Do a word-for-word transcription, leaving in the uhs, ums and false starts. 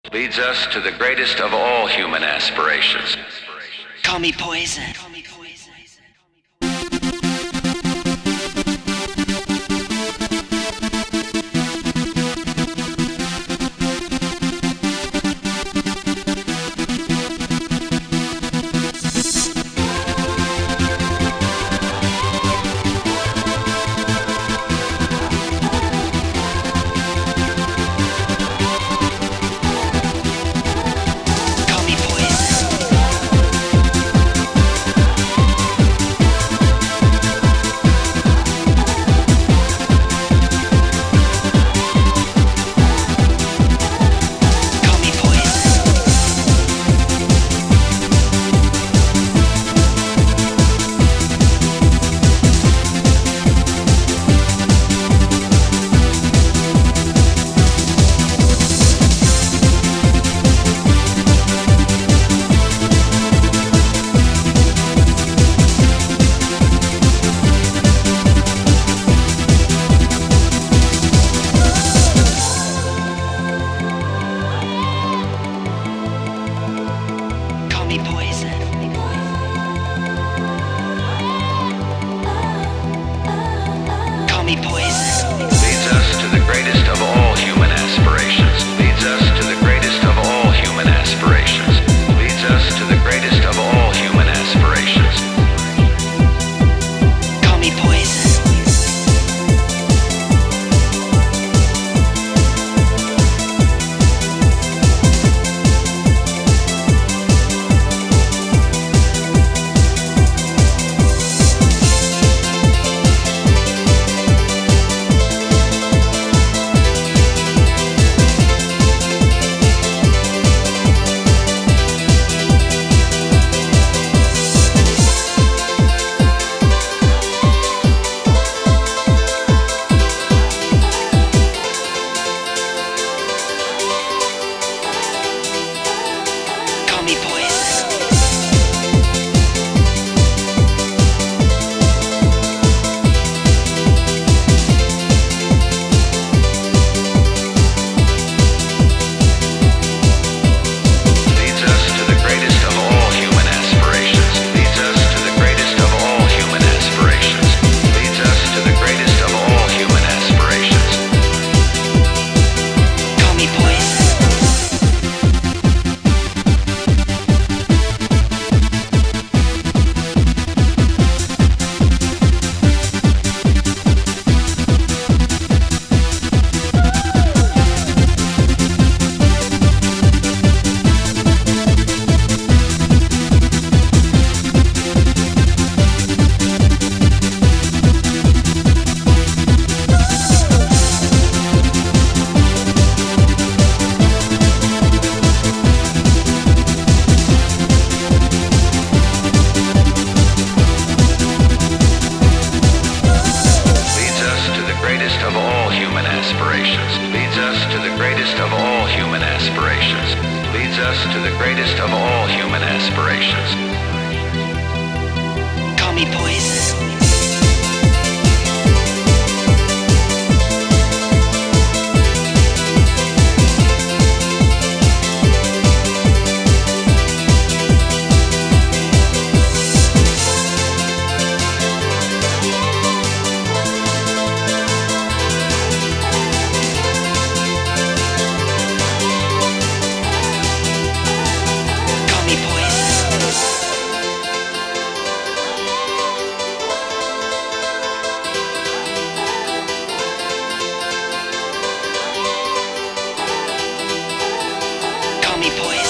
leads us to the greatest of all human aspirations. Call me poison. Leads us to the greatest of all human aspirations. Leads us to the greatest of all human aspirations. Leads us to the greatest of all human aspirations. Call me poison. Leads us to the greatest of all human aspirations. Leads us to the greatest of all human aspirations. Call me poison. Call me poison.